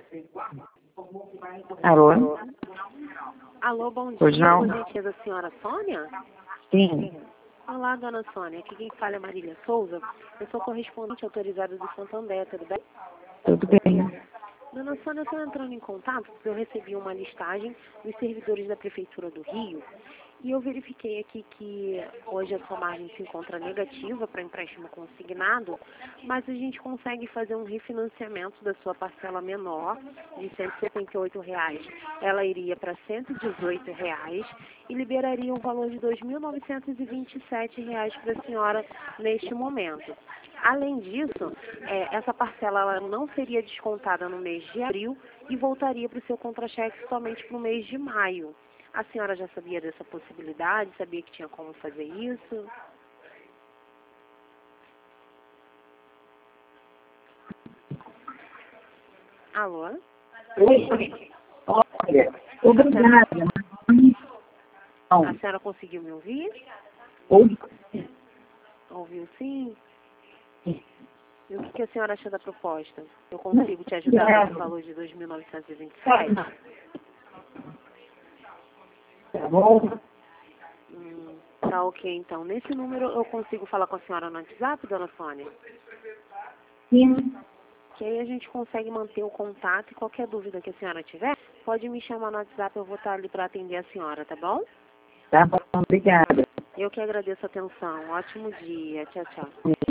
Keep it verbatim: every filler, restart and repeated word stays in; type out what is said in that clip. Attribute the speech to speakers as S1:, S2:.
S1: Alô?
S2: Alô, bom dia.
S1: Pois não?
S2: Por gentileza, a senhora Sônia?
S1: Sim.
S2: Olá, dona Sônia. Aqui quem fala é Marília Souza. Eu sou correspondente autorizada do Santander, tudo bem?
S1: Tudo bem.
S2: Dona Sônia, eu estou entrando em contato porque eu recebi uma listagem dos servidores da Prefeitura do Rio e eu verifiquei aqui que hoje a sua margem se encontra negativa para empréstimo consignado, mas a gente consegue fazer um refinanciamento da sua parcela menor, de cento e setenta e oito reais. Ela iria para cento e dezoito reais e liberaria um valor de dois mil novecentos e vinte e sete reais para a senhora neste momento. Além disso, é, essa parcela ela não seria descontada no mês de abril e voltaria para o seu contra-cheque somente para o mês de maio. A senhora já sabia dessa possibilidade? Sabia que tinha como fazer isso? Alô?
S1: Oi. Olha, obrigada.
S2: A senhora conseguiu me ouvir?
S1: Oi.
S2: Ouviu sim? E o que que a senhora acha da proposta? Eu consigo te ajudar com o valor de dois mil novecentos e vinte e sete?
S1: Tá bom?
S2: Hum, tá ok, então. Nesse número eu consigo falar com a senhora no WhatsApp, dona Sônia?
S1: Sim.
S2: Que aí a gente consegue manter o contato e qualquer dúvida que a senhora tiver, pode me chamar no WhatsApp, eu vou estar ali para atender a senhora, tá bom?
S1: Tá bom, obrigada.
S2: Eu que agradeço a atenção. Ótimo dia. Tchau, tchau.